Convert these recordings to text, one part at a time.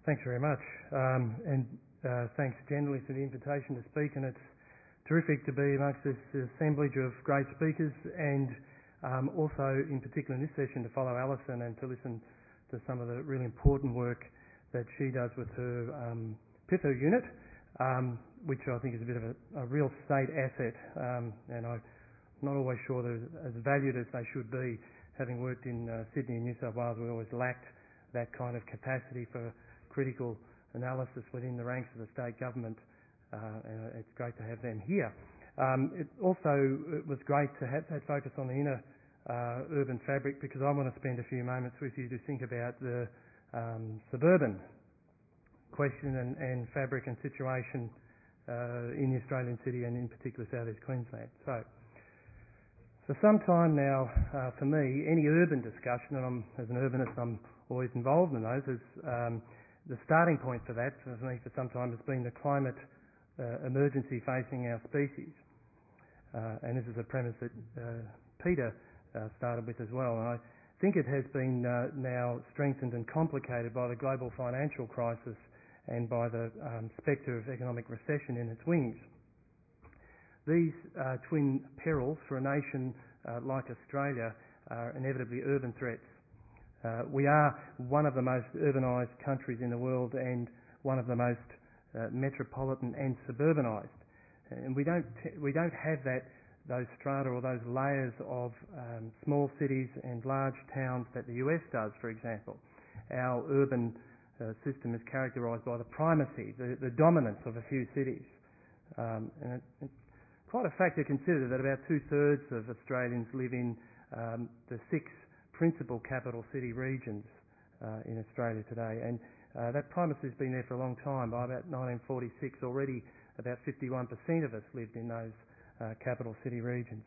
Thanks very much. Thanks generally for the invitation to speak, and it's terrific to be amongst this assemblage of great speakers and also in particular in this session to follow Alison and to listen to some of the really important work that she does with her PIFA unit, which I think is a bit of a real state asset, and I'm not always sure they're as valued as they should be. Having worked in Sydney and New South Wales, we always lacked that kind of capacity for critical analysis within the ranks of the state government, and it's great to have them here. It was great to have that focus on the inner urban fabric, because I want to spend a few moments with you to think about the suburban question and fabric and situation in the Australian city and in particular South East Queensland. So for some time now, for me, any urban discussion, and as an urbanist I'm always involved in those, is the starting point for that, for me for some time, has been the climate emergency facing our species. And this is a premise that Peter started with as well. And I think it has been now strengthened and complicated by the global financial crisis and by the spectre of economic recession in its wings. These twin perils for a nation like Australia are inevitably urban threats. We are one of the most urbanised countries in the world and one of the most metropolitan and suburbanised. And we don't have those strata or those layers of small cities and large towns that the US does, for example. Our urban system is characterised by the primacy, the dominance of a few cities. And it's quite a fact to consider that about 2/3 of Australians live in the 6 principal capital city regions in Australia today, and that primacy has been there for a long time. By about 1946 already, about 51% of us lived in those capital city regions.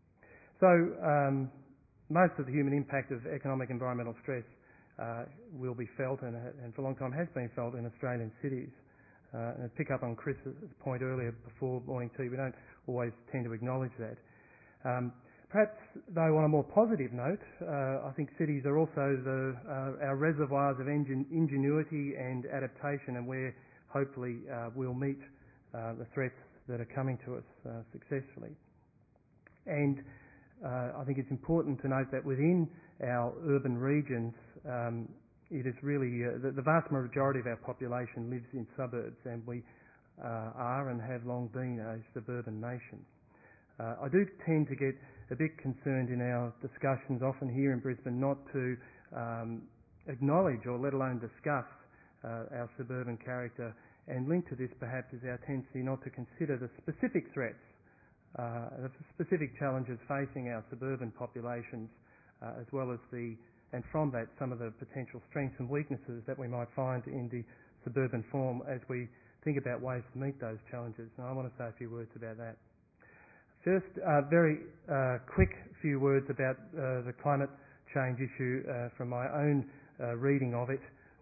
So most of the human impact of economic environmental stress will be felt, and for a long time has been felt, in Australian cities. And pick up on Chris's point earlier before morning tea, we don't always tend to acknowledge that. Perhaps, though, on a more positive note, I think cities are also our reservoirs of ingenuity and adaptation, and where hopefully we'll meet the threats that are coming to us successfully. And I think it's important to note that within our urban regions, it is really the vast majority of our population lives in suburbs, and we are and have long been a suburban nation. I do tend to get a bit concerned in our discussions, often here in Brisbane, not to acknowledge or let alone discuss our suburban character, and linked to this perhaps is our tendency not to consider the specific threats, the specific challenges facing our suburban populations, as well as and from that, some of the potential strengths and weaknesses that we might find in the suburban form as we think about ways to meet those challenges. And I want to say a few words about that. First, very quick few words about the climate change issue from my own reading of it.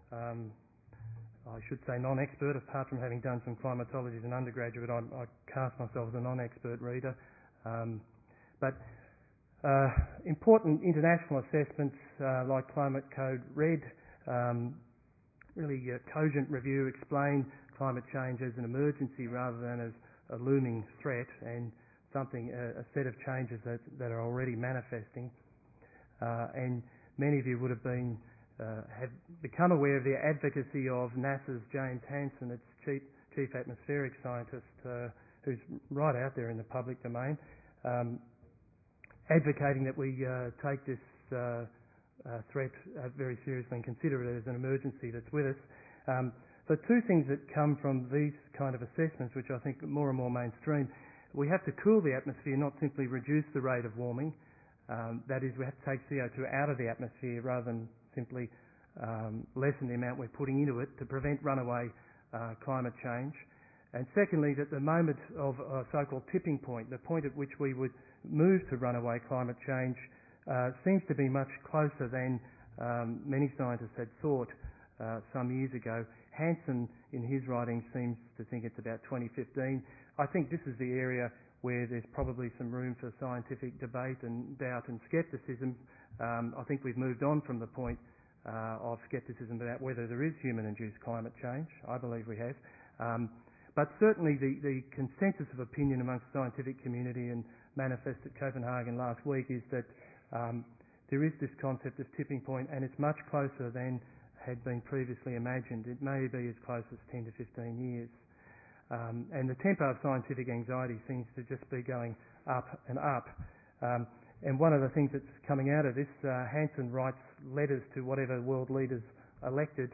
I should say non-expert, apart from having done some climatology as an undergraduate, I cast myself as a non-expert reader. But important international assessments like Climate Code Red, really cogent review, explain climate change as an emergency rather than as a looming threat, and a set of changes that are already manifesting. And many of you would have become aware of the advocacy of NASA's James Hansen, its chief atmospheric scientist, who's right out there in the public domain, advocating that we take this threat very seriously and consider it as an emergency that's with us. So two things that come from these kind of assessments, which I think are more and more mainstream: we have to cool the atmosphere, not simply reduce the rate of warming. That is, we have to take CO2 out of the atmosphere rather than simply lessen the amount we're putting into it to prevent runaway climate change. And secondly, that the moment of a so-called tipping point, the point at which we would move to runaway climate change, seems to be much closer than many scientists had thought some years ago. Hansen, in his writing, seems to think it's about 2015. I think this is the area where there's probably some room for scientific debate and doubt and scepticism. I think we've moved on from the point of scepticism about whether there is human-induced climate change. I believe we have. But certainly the consensus of opinion amongst the scientific community and manifest at Copenhagen last week is that there is this concept of tipping point, and it's much closer than had been previously imagined. It may be as close as 10 to 15 years. And the tempo of scientific anxiety seems to just be going up and up. And one of the things that's coming out of this, Hansen writes letters to whatever world leaders elected,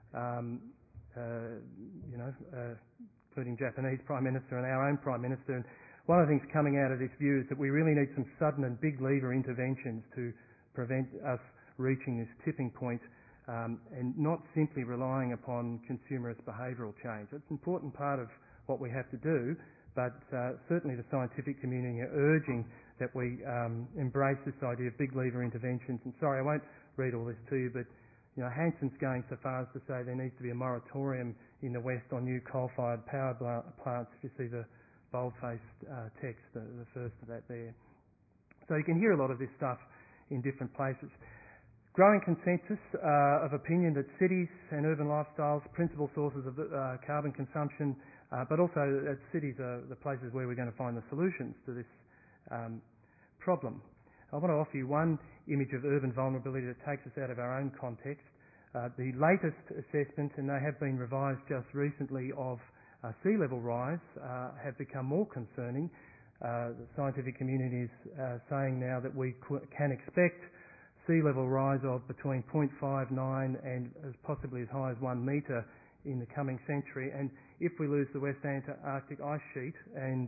including Japanese Prime Minister and our own Prime Minister. And one of the things coming out of this view is that we really need some sudden and big lever interventions to prevent us reaching this tipping point, and not simply relying upon consumerist behavioural change. It's an important part of what we have to do, but certainly the scientific community are urging that we embrace this idea of big lever interventions. And sorry, I won't read all this to you, but Hansen's going so far as to say there needs to be a moratorium in the West on new coal-fired power plants. If you see the bold-faced text, the first of that there. So you can hear a lot of this stuff in different places. Growing consensus of opinion that cities and urban lifestyles, principal sources of carbon consumption, but also that cities are the places where we're going to find the solutions to this problem. I want to offer you one image of urban vulnerability that takes us out of our own context. The latest assessment, and they have been revised just recently, of sea level rise have become more concerning. The scientific community is saying now that we can expect sea level rise of between 0.59 and as possibly as high as 1 metre in the coming century. And if we lose the West Antarctic ice sheet, and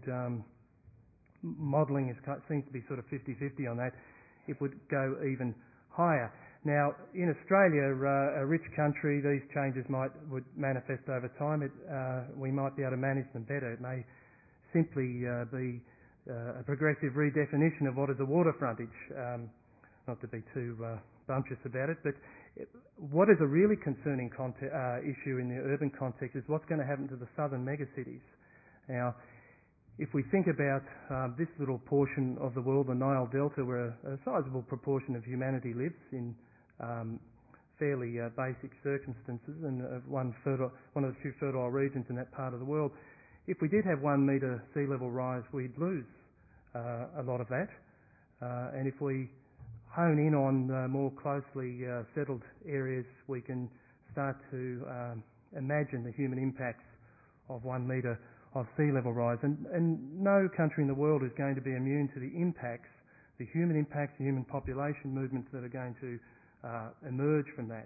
modelling seems to be sort of 50-50 on that, it would go even higher. Now, in Australia, a rich country, these changes would manifest over time. We might be able to manage them better. It may simply be a progressive redefinition of what is a water frontage. Not to be too bumptious about it, but what is a really concerning issue in the urban context is what's going to happen to the southern megacities. Now, if we think about this little portion of the world, the Nile Delta, where a sizable proportion of humanity lives in fairly basic circumstances, and one of the few fertile regions in that part of the world, if we did have 1 metre sea level rise, we'd lose a lot of that. And if we hone in on more closely settled areas, we can start to imagine the human impacts of 1 metre of sea level rise. And no country in the world is going to be immune to the impacts, the human population movements that are going to emerge from that.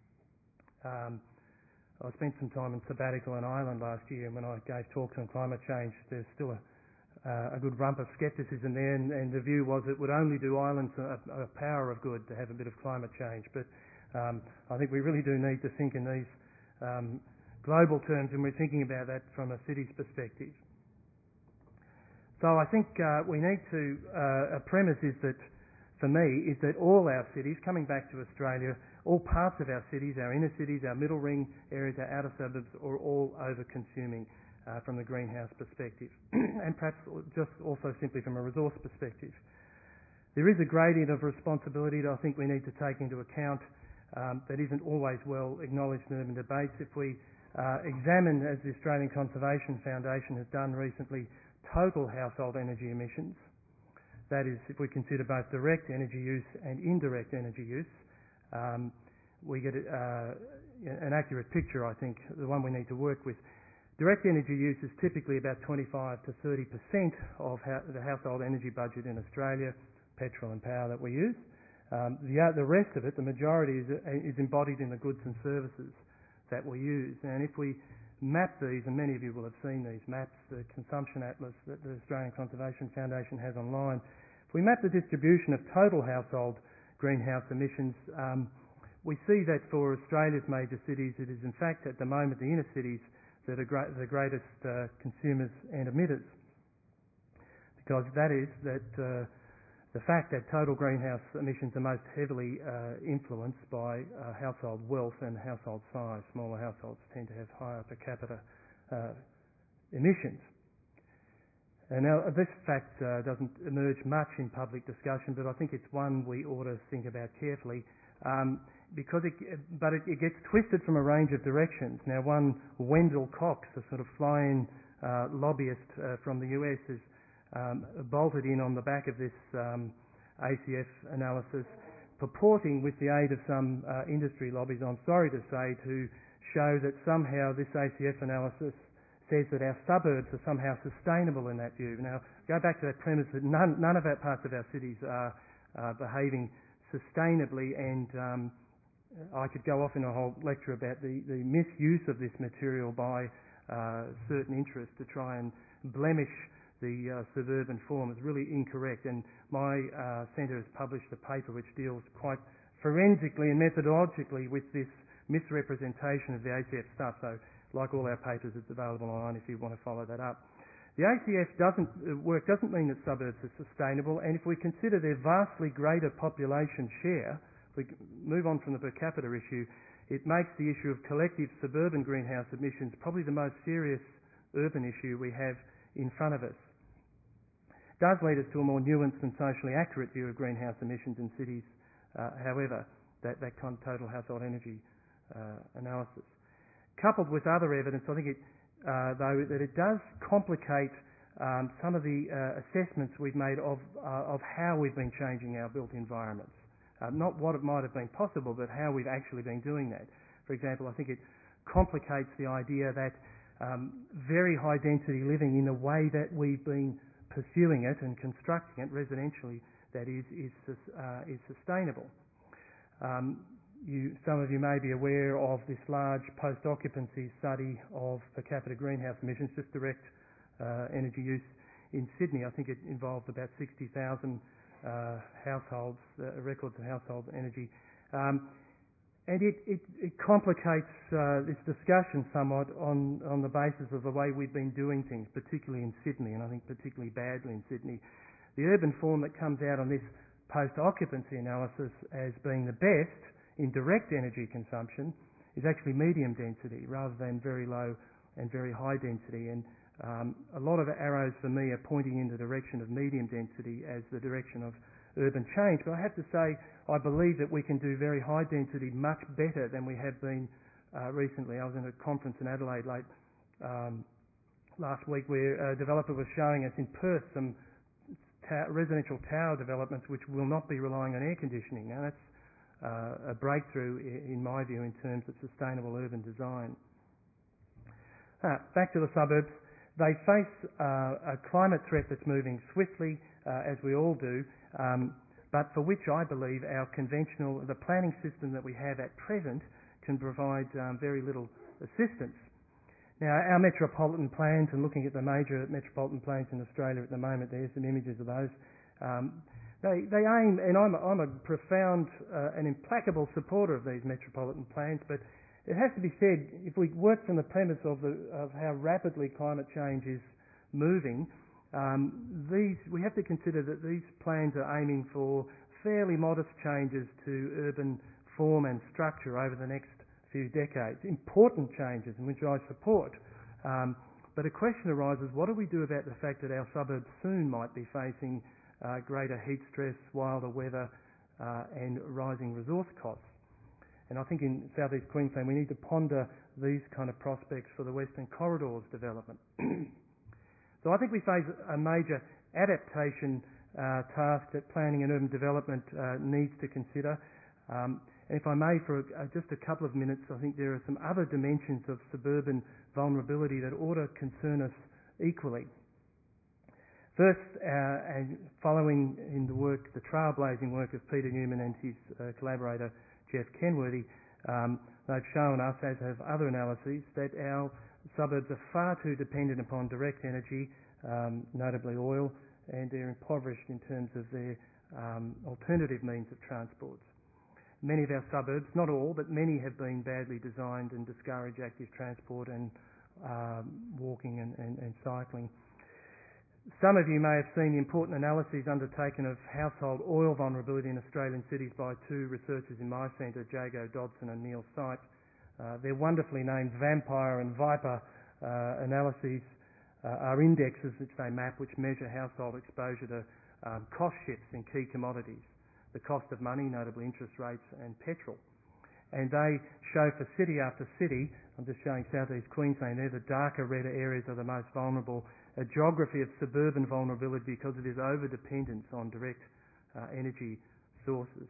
I spent some time in sabbatical in Ireland last year, and when I gave talks on climate change, there's still a good rump of scepticism there, and the view was it would only do Ireland a power of good to have a bit of climate change. But I think we really do need to think in these global terms, and we're thinking about that from a city's perspective. So I think we need to, a premise is that, for me, is that all our cities, coming back to Australia, all parts of our cities, our inner cities, our middle ring areas, our outer suburbs, are all over-consuming from the greenhouse perspective, and perhaps just also simply from a resource perspective. There is a gradient of responsibility that I think we need to take into account that isn't always well acknowledged in urban debates. If we examine, as the Australian Conservation Foundation has done recently, total household energy emissions, that is, if we consider both direct energy use and indirect energy use, we get an accurate picture, I think, the one we need to work with. Direct energy use is typically about 25 to 30% of the household energy budget in Australia, petrol and power that we use. The rest of it, the majority, is embodied in the goods and services that we use. And if we map these, and many of you will have seen these maps, the consumption atlas that the Australian Conservation Foundation has online, if we map the distribution of total household greenhouse emissions, we see that for Australia's major cities, it is in fact at the moment the inner cities that are the greatest consumers and emitters, because that is that the fact that total greenhouse emissions are most heavily influenced by household wealth and household size. Smaller households tend to have higher per capita emissions. And now this fact doesn't emerge much in public discussion, but I think it's one we ought to think about carefully. it gets twisted from a range of directions. Now, one Wendell Cox, a sort of fly-in lobbyist from the US, is bolted in on the back of this ACF analysis, purporting with the aid of some industry lobbies, I'm sorry to say, to show that somehow this ACF analysis says that our suburbs are somehow sustainable in that view. Now, go back to that premise that none of our parts of our cities are behaving sustainably, and I could go off in a whole lecture about the misuse of this material by certain interests to try and blemish the suburban form. Is really incorrect, and my centre has published a paper which deals quite forensically and methodologically with this misrepresentation of the ACF stuff. So, like all our papers, it's available online if you want to follow that up. The ACF doesn't mean that suburbs are sustainable, and if we consider their vastly greater population share, if we move on from the per capita issue, it makes the issue of collective suburban greenhouse emissions probably the most serious urban issue we have in front of us. It does lead us to a more nuanced and socially accurate view of greenhouse emissions in cities, however, that kind of total household energy analysis. Coupled with other evidence, I think though that it does complicate some of the assessments we've made of how we've been changing our built environments. Not what it might have been possible, but how we've actually been doing that. For example, I think it complicates the idea that very high density living in the way that we've been pursuing it and constructing it residentially, that is sustainable. Some of you may be aware of this large post-occupancy study of per capita greenhouse emissions, just direct energy use in Sydney. I think it involved about 60,000 households, records of household energy. And it complicates this discussion somewhat on the basis of the way we've been doing things, particularly in Sydney, and I think particularly badly in Sydney. The urban form that comes out on this post-occupancy analysis as being the best in direct energy consumption is actually medium density rather than very low and very high density. And a lot of arrows for me are pointing in the direction of medium density as the direction of urban change. But I have to say, I believe that we can do very high density much better than we have been recently. I was in a conference in Adelaide late last week where a developer was showing us in Perth some residential tower developments which will not be relying on air conditioning. Now that's a breakthrough, in my view, in terms of sustainable urban design. Back to the suburbs. They face a climate threat that's moving swiftly, as we all do, but for which I believe the planning system that we have at present can provide very little assistance. Now, our metropolitan plans, and looking at the major metropolitan plans in Australia at the moment, there's some images of those. They aim, and I'm a profound and implacable supporter of these metropolitan plans, but it has to be said, if we work from the premise of how rapidly climate change is moving, we have to consider that these plans are aiming for fairly modest changes to urban form and structure over the next few decades. Important changes, in which I support. But a question arises, what do we do about the fact that our suburbs soon might be facing greater heat stress, wilder weather, and rising resource costs? And I think in South East Queensland we need to ponder these kind of prospects for the Western Corridors development. So I think we face a major adaptation task that planning and urban development needs to consider. And if I may, for just a couple of minutes, I think there are some other dimensions of suburban vulnerability that ought to concern us equally. First, and following in the trailblazing work of Peter Newman and his collaborator Jeff Kenworthy, they've shown us, as have other analyses, that our suburbs are far too dependent upon direct energy, notably oil, and they're impoverished in terms of their alternative means of transport. Many of our suburbs, not all, but many, have been badly designed and discourage active transport and walking and cycling. Some of you may have seen the important analyses undertaken of household oil vulnerability in Australian cities by two researchers in my centre, Jago Dodson and Neil Sipe. Their wonderfully named Vampire and Viper analyses are indexes which they map, which measure household exposure to cost shifts in key commodities, the cost of money, notably interest rates and petrol. and they show for city after city, I'm just showing southeast Queensland there, the darker red areas are the most vulnerable, a geography of suburban vulnerability because of this over-dependence on direct energy sources.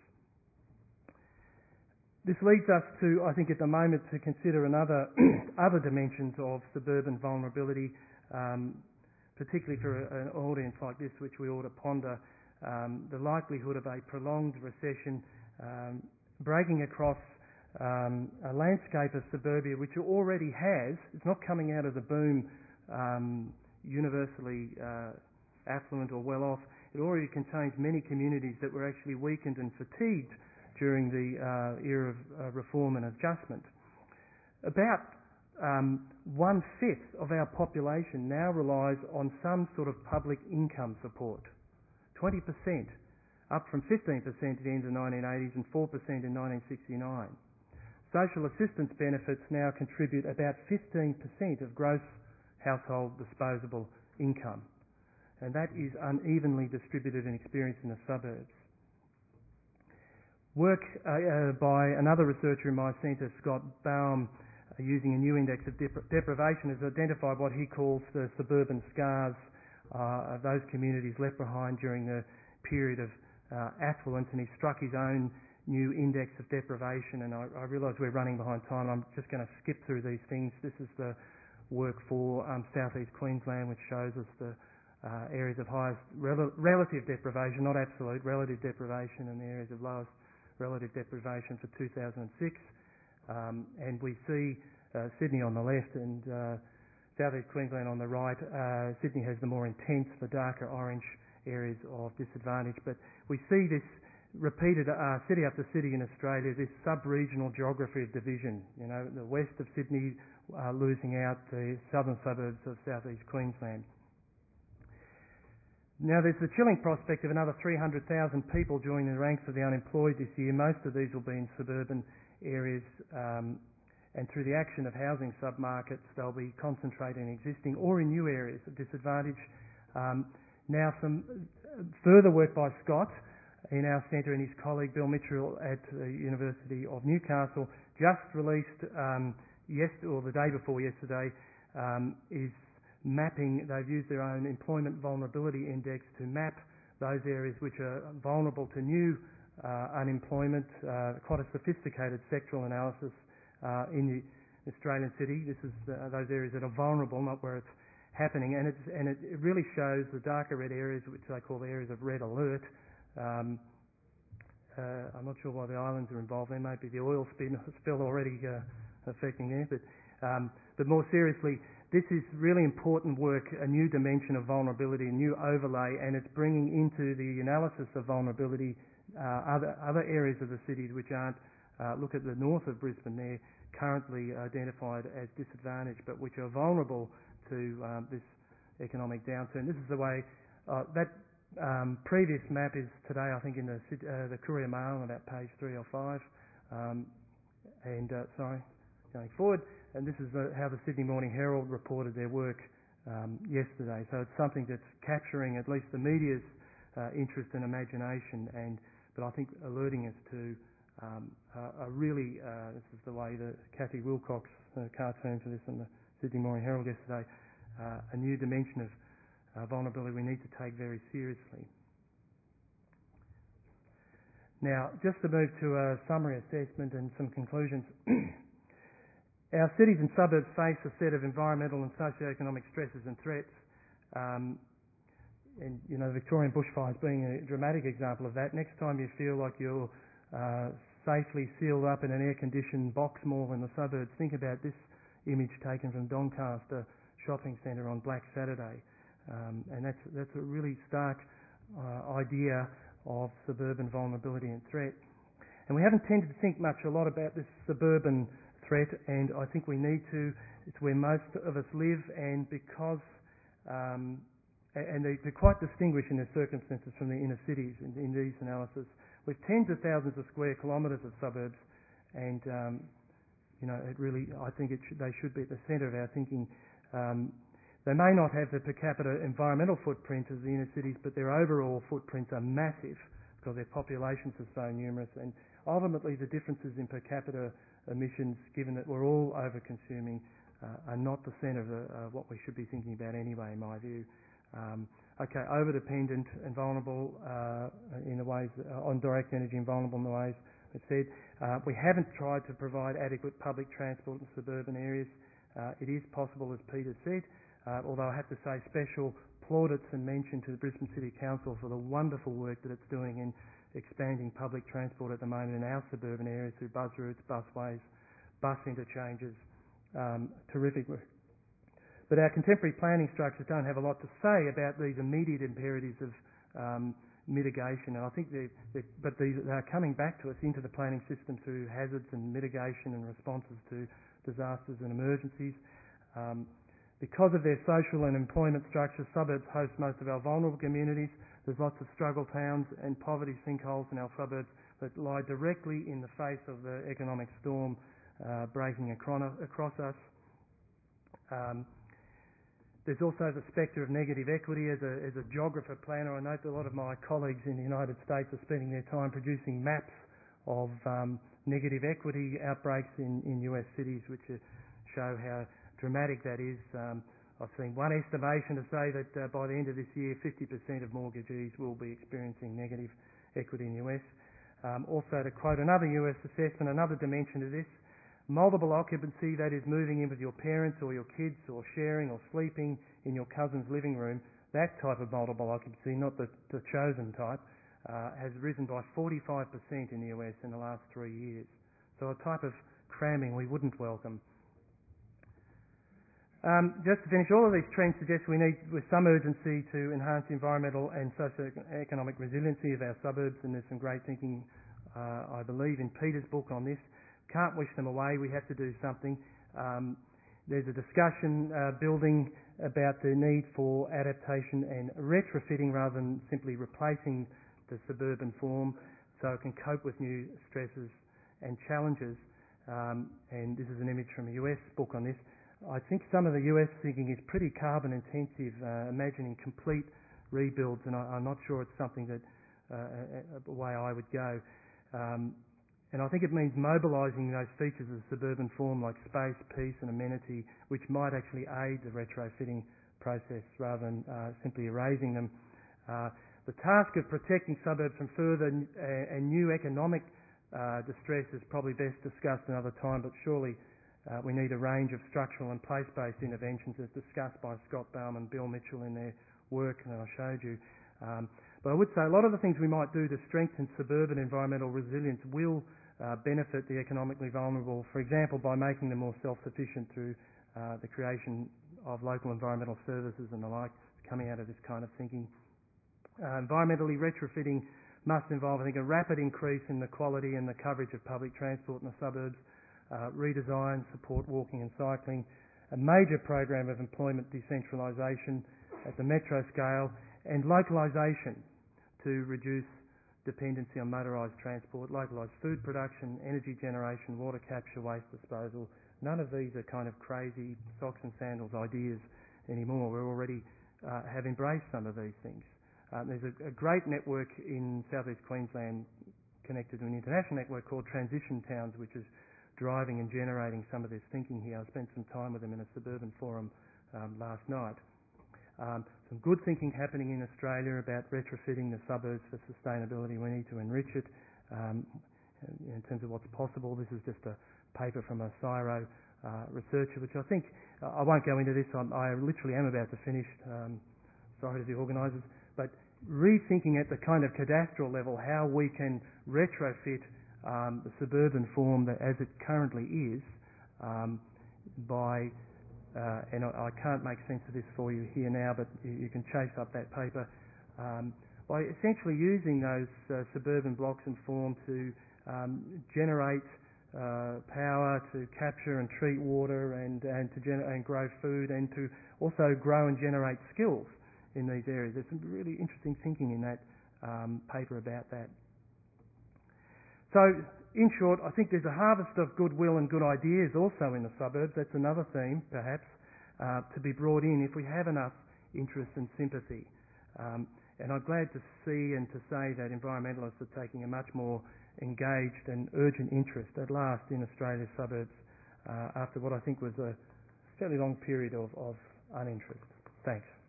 This leads us to, I think at the moment, to consider other dimensions of suburban vulnerability, particularly for an audience like this, which we ought to ponder the likelihood of a prolonged recession breaking across a landscape of suburbia which already has, it's not coming out of the boom universally affluent or well off, it already contains many communities that were actually weakened and fatigued during the era of reform and adjustment. About 1/5 of our population now relies on some sort of public income support. 20%, up from 15% at the end of the 1980s and 4% in 1969. Social assistance benefits now contribute about 15% of gross household disposable income, and that is unevenly distributed and experienced in the suburbs. Work by another researcher in my centre, Scott Baum, using a new index of deprivation, has identified what he calls the suburban scars of those communities left behind during the period of affluence, and he struck his own new index of deprivation. And I realise we're running behind time. I'm just going to skip through these things. This is the work for southeast Queensland, which shows us the areas of highest relative deprivation, not absolute, relative deprivation, and the areas of lowest relative deprivation for 2006. And we see Sydney on the left and southeast Queensland on the right. Sydney has the more intense, the darker orange areas of disadvantage. But we see this repeated city after city in Australia, this sub-regional geography of division. You know, the west of Sydney losing out the southern suburbs of southeast Queensland. Now, there's the chilling prospect of another 300,000 people joining the ranks of the unemployed this year. Most of these will be in suburban areas, and through the action of housing submarkets, they'll be concentrated in existing or in new areas of disadvantage. Now, some further work by Scott in our centre and his colleague Bill Mitchell at the University of Newcastle, just released the day before yesterday, is mapping. They've used their own employment vulnerability index to map those areas which are vulnerable to new unemployment, quite a sophisticated sectoral analysis in the Australian city. This is those areas that are vulnerable, not where it's happening, and it really shows the darker red areas, which they call the areas of red alert. I'm not sure why the islands are involved. There may be the oil spill already affecting there, but more seriously, this is really important work, a new dimension of vulnerability, a new overlay, and it's bringing into the analysis of vulnerability other areas of the cities which aren't, look at the north of Brisbane there, currently identified as disadvantaged, but which are vulnerable to this economic downturn. This is the way that previous map is today, I think, in the Courier Mail on about page 3 or 5. Going forward, and this is how the Sydney Morning Herald reported their work yesterday. So it's something that's capturing at least the media's interest and imagination, but I think alerting us to a really, this is the way the Kathy Wilcox cartoon for this in the Sydney Morning Herald yesterday, a new dimension of vulnerability we need to take very seriously. Now, just to move to a summary assessment and some conclusions. Our cities and suburbs face a set of environmental and socio-economic stresses and threats. And, you know, the Victorian bushfires being a dramatic example of that. Next time you feel like you're safely sealed up in an air-conditioned box mall in the suburbs, think about this image taken from Doncaster Shopping Centre on Black Saturday. And that's a really stark idea of suburban vulnerability and threat. And we haven't tended to think a lot about this suburban threat, and I think we need to. It's where most of us live, and because they're quite distinguished in their circumstances from the inner cities in these analyses. We've tens of thousands of square kilometres of suburbs, and you know, it really, I think they should be at the centre of our thinking. They may not have the per capita environmental footprint of the inner cities, but their overall footprints are massive because their populations are so numerous, and ultimately the differences in per capita emissions, given that we're all over-consuming, are not the centre of what we should be thinking about anyway, in my view. Over-dependent and vulnerable in the ways on direct energy and vulnerable in the ways I've said. We haven't tried to provide adequate public transport in suburban areas. It is possible, as Peter said, although I have to say special plaudits and mention to the Brisbane City Council for the wonderful work that it's doing in expanding public transport at the moment in our suburban areas through bus routes, busways, bus interchanges. Terrific work. But our contemporary planning structures don't have a lot to say about these immediate imperatives of mitigation, and I think they are coming back to us into the planning system through hazards and mitigation and responses to disasters and emergencies. Because of their social and employment structures, suburbs host most of our vulnerable communities. There's lots of struggle towns and poverty sinkholes in our suburbs that lie directly in the face of the economic storm breaking across us. There's also the spectre of negative equity. As a geographer planner, I note that a lot of my colleagues in the United States are spending their time producing maps of negative equity outbreaks in US cities, which show how dramatic that is. I've seen one estimation to say that by the end of this year, 50% of mortgagees will be experiencing negative equity in the US. Also, to quote another US assessment, another dimension to this, multiple occupancy, that is moving in with your parents or your kids or sharing or sleeping in your cousin's living room, that type of multiple occupancy, not the chosen type, has risen by 45% in the US in the last 3 years. So a type of cramming we wouldn't welcome. Just to finish, all of these trends suggest we need, with some urgency, to enhance the environmental and socio-economic resiliency of our suburbs, and there's some great thinking, I believe, in Peter's book on this. Can't wish them away. We have to do something. There's a discussion building about the need for adaptation and retrofitting rather than simply replacing the suburban form so it can cope with new stresses and challenges. And this is an image from a US book on this. I think some of the US thinking is pretty carbon intensive, imagining complete rebuilds, and I'm not sure it's something that a way I would go. And I think it means mobilising those features of the suburban form like space, peace and amenity, which might actually aid the retrofitting process rather than simply erasing them. The task of protecting suburbs from further and new economic distress is probably best discussed another time, but surely we need a range of structural and place-based interventions as discussed by Scott Baum and Bill Mitchell in their work that I showed you. But I would say a lot of the things we might do to strengthen suburban environmental resilience will benefit the economically vulnerable, for example, by making them more self-sufficient through the creation of local environmental services and the like coming out of this kind of thinking. Environmentally retrofitting must involve, I think, a rapid increase in the quality and the coverage of public transport in the suburbs, redesign, support walking and cycling, a major program of employment decentralisation at the metro scale, and localisation to reduce dependency on motorised transport, localised food production, energy generation, water capture, waste disposal. None of these are kind of crazy socks and sandals ideas anymore. We already have embraced some of these things. There's a great network in southeast Queensland connected to an international network called Transition Towns, which is driving and generating some of this thinking here. I spent some time with them in a suburban forum last night. Some good thinking happening in Australia about retrofitting the suburbs for sustainability. We need to enrich it in terms of what's possible. This is just a paper from a CSIRO researcher, which I think, I won't go into this, I literally am about to finish, sorry to the organisers, but rethinking at the kind of cadastral level how we can retrofit the suburban form that as it currently is by and I can't make sense of this for you here now, but you can chase up that paper, by essentially using those suburban blocks and form to generate power, to capture and treat water and and grow food, and to also grow and generate skills in these areas. There's some really interesting thinking in that paper about that. So, in short, I think there's a harvest of goodwill and good ideas also in the suburbs. That's another theme, perhaps, to be brought in if we have enough interest and sympathy. And I'm glad to see and to say that environmentalists are taking a much more engaged and urgent interest at last in Australia's suburbs after what I think was a fairly long period of uninterest. Thanks.